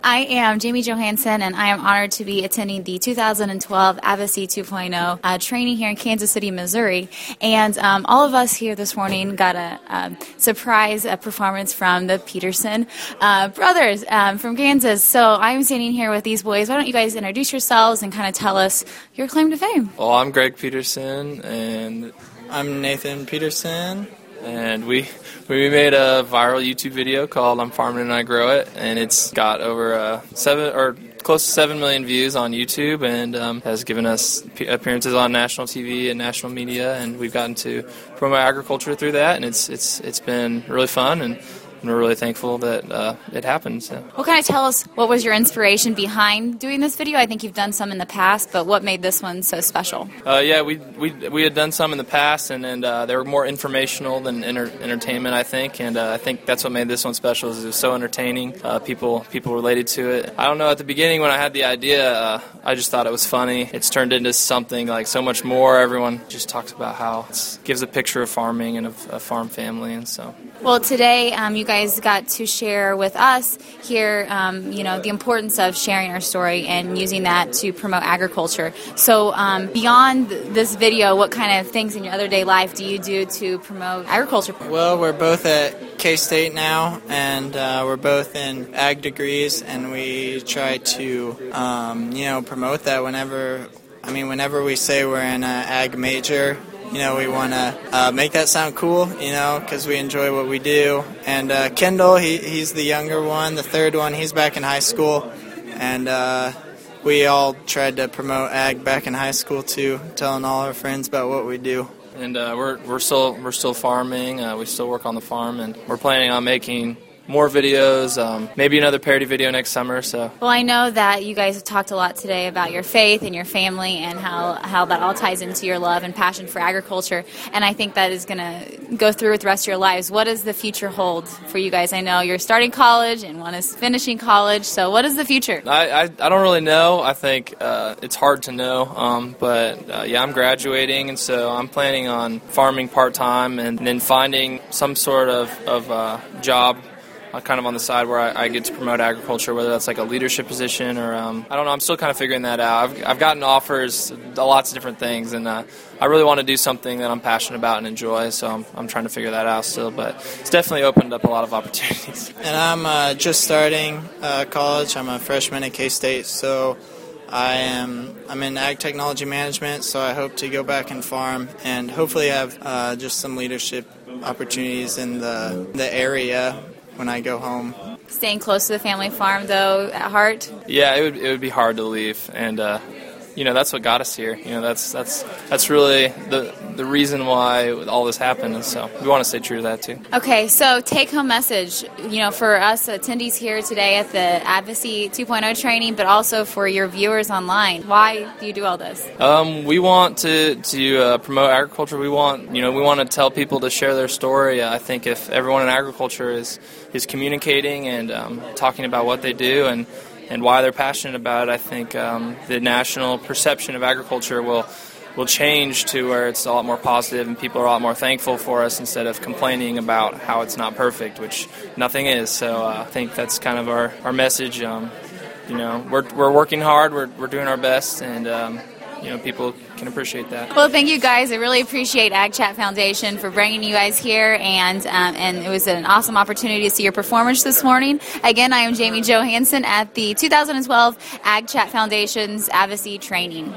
I am Jamie Johansson, and I am honored to be attending the 2012 Advocacy 2.0 training here in Kansas City, Missouri. And all of us here this morning got a surprise performance from the Peterson brothers from Kansas. So I'm standing here with these boys. Why don't you guys introduce yourselves and kind of tell us your claim to fame? Well, I'm Greg Peterson, and I'm Nathan Peterson. And we made a viral YouTube video called "I'm Farming and I Grow It," and it's got over close to 7 million views on YouTube, and has given us appearances on national TV and national media, and we've gotten to promote agriculture through that, and it's been really fun, and we're really thankful that it happened. So. Well, can I tell us what was your inspiration behind doing this video? I think you've done some in the past, but what made this one so special? Yeah, we had done some in the past, and they were more informational than entertainment, I think. And I think that's what made this one special. Is it was so entertaining. People related to it. I don't know. At the beginning, when I had the idea, I just thought it was funny. It's turned into something like so much more. Everyone just talks about how it gives a picture of farming and of a farm family, and so. Well, today you guys got to share with us here, the importance of sharing our story and using that to promote agriculture. So beyond this video, what kind of things in your other-day life do you do to promote agriculture? Well, we're both at K-State now, and we're both in ag degrees, and we try to, promote that whenever we say we're in an ag major. We want to make that sound cool, because we enjoy what we do. And Kendall, he's the younger one, the third one. He's back in high school. And we all tried to promote ag back in high school, too, telling all our friends about what we do. And we're still farming. We still work on the farm, and we're planning on making more videos, maybe another parody video next summer. So. Well, I know that you guys have talked a lot today about your faith and your family and how that all ties into your love and passion for agriculture, and I think that is going to go through with the rest of your lives. What does the future hold for you guys? I know you're starting college and one is finishing college, so what is the future? I don't really know. I think it's hard to know, but I'm graduating, and so I'm planning on farming part-time and then finding some sort of job kind of on the side where I get to promote agriculture, whether that's like a leadership position or, I don't know, I'm still kind of figuring that out. I've gotten offers, lots of different things, and I really want to do something that I'm passionate about and enjoy, so I'm trying to figure that out still, but it's definitely opened up a lot of opportunities. And I'm just starting college. I'm a freshman at K-State, so I'm in ag technology management, so I hope to go back and farm and hopefully have just some leadership opportunities in the area when I go home. Staying close to the family farm, though, at heart? Yeah, it would be hard to leave, and that's what got us here. That's really the reason why all this happened, and so we want to stay true to that too. Okay, so take-home message, for us attendees here today at the Advocacy 2.0 training, but also for your viewers online. Why do you do all this? We want to promote agriculture. We want to tell people to share their story. I think if everyone in agriculture is communicating and talking about what they do and why they're passionate about it, I think the national perception of agriculture will change to where it's a lot more positive and people are a lot more thankful for us instead of complaining about how it's not perfect, which nothing is. So I think that's kind of our message. We're working hard, we're doing our best, and people can appreciate that. Well, thank you guys. I really appreciate Ag Chat Foundation for bringing you guys here, and it was an awesome opportunity to see your performance this morning. Again, I am Jamie Johansson at the 2012 Ag Chat Foundation's Advocacy Training.